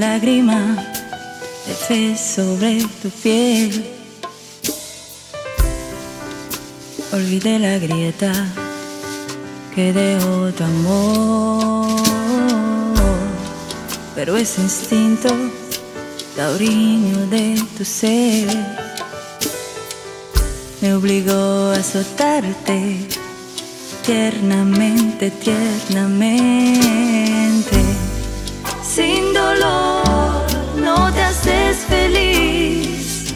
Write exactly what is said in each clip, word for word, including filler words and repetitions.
lágrima de fe sobre tu piel. Olvidé la grieta que dejó tu amor, pero ese instinto taurino de tu ser me obligó a soltarte tiernamente, tiernamente. Sin dolor no te haces feliz,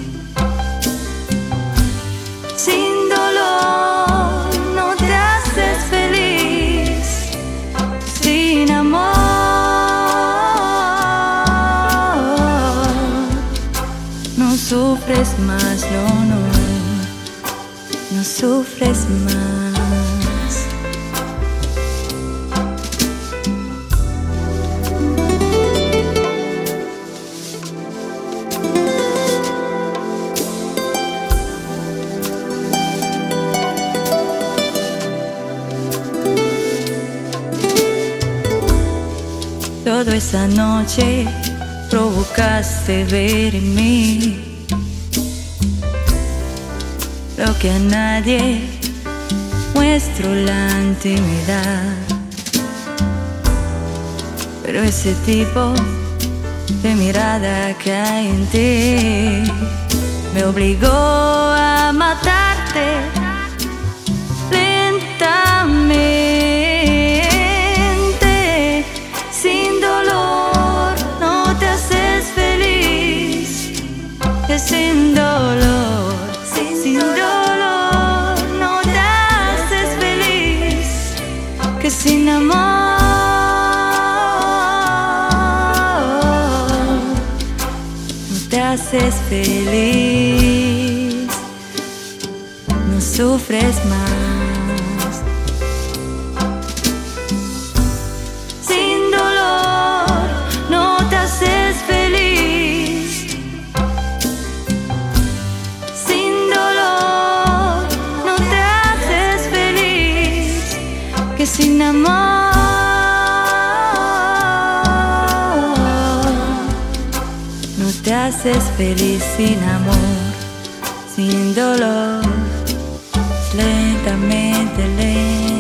sin dolor no te haces feliz, sin amor no sufres más, no, no, no sufres más. Toda esa noche provocaste ver en mí lo que a nadie muestro, la intimidad. Pero ese tipo de mirada que hay en ti me obligó a matarte lentamente. Sin dolor, sin, sin dolor no te haces feliz, que sin amor no te haces feliz, no sufres más. Sin dolor no te haces feliz, sin amor no te haces feliz, sin amor, sin dolor, lentamente, lentamente.